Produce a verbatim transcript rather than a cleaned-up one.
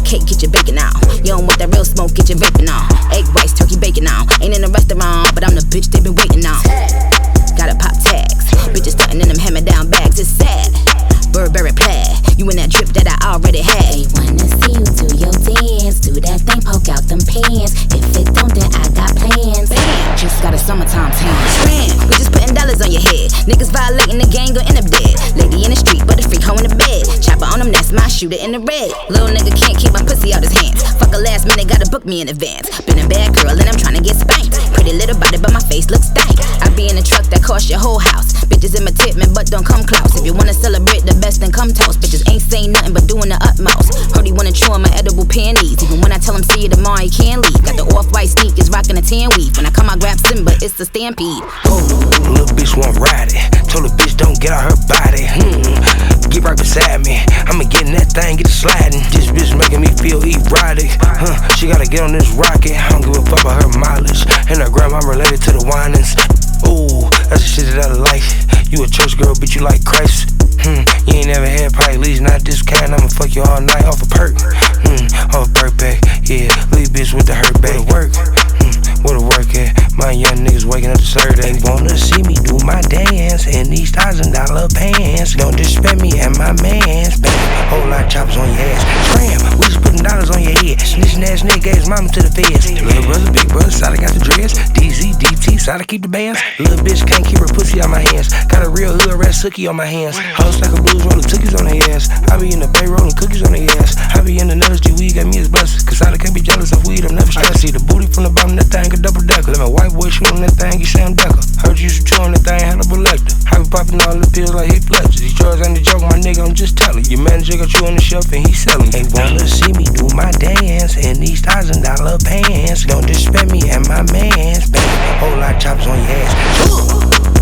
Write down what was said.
cake, get your bacon on. You don't want that real smoke, get your vaping on. Egg whites, turkey bacon on. Ain't in a restaurant, but I'm the bitch they been waiting on. Gotta pop tags, bitches stunting in them hammer-down bags. It's sad, Burberry plaid. You in that drip that I already had. They wanna see you do your dance, do that thing, poke out them pants. If it don't, then I got plans. Bam, just got a summertime tan. Scram, we just putting dollars on your head. Niggas violating the gang, gon' end up dead. Lady in the street, but a freak hoe in the bed. Chopper on them, that's my shooter in the red. Little nigga can't keep my pussy out his hands. Fuck a last minute, gotta book me in advance. Been a bad girl and I'm tryna get spanked. Pretty little body, but my face looks stank. I be in a truck that cost your whole house. Bitches imitate me, but don't come close. If you wanna celebrate the best, then come toast. Bitches ain't saying nothing but doing the utmost. Heard he wanna chew on my edible panties. Even when I tell him see you tomorrow, he can't leave. Got the off-white sneakers, rockin' a tan weave. When I come, I grab Simba, it's the stampede. Oh, little bitch want ride it. Told the bitch don't get out her body. Hmm. Get right beside me. I'ma get in that thing, get it sliding. This bitch making me feel erotic. Huh? She gotta get on this rocket. I don't give a fuck about her mileage. And her grandma related to the whinings. Ooh, that's the shit that I like. You a church girl, bitch, you like Christ. Hmm, you ain't never had probably least not this kind. I'ma fuck you all night off a perk. Hmm, off a perk bag. Yeah, leave bitch with the hurt bag. Where the work? Hmm, where the work at? My young niggas waking up to serve. They wanna see me do my dance in these thousand dollar pants. Don't disrespect me and my mans. Baby, whole lot of choppers on your ass. Scram, we just putting dollars on your head. Snitching ass nigga gave his mama to the feds. Little brother, big brother, side I got the dreads. D Z, D T, side I keep the bands. Little bitch can't keep her pussy out my hands. Got a real hood rat sookie on my hands. Hoes like a blues rolling cookies on their ass. I be in the bay rolling cookies on their ass. I be in the nuts, G weed got me as blessings. Cause I can't be jealous of weed, I'm never stressed. See the booty from the bottom, that thing a double decker. Let my white boy shoot on that thing, you Sam Decker. Heard you should chew on that thing, Hannibal Lecter. I be popping all the pills like Heath Ledger. These drugs ain't a joke, my nigga, I'm just telling. Your manager got you on the shelf and he selling. They wanna see me do my dance in these thousand dollar pants. Don't disrespect me and my mans. Baby, whole lot of choppers on your ass.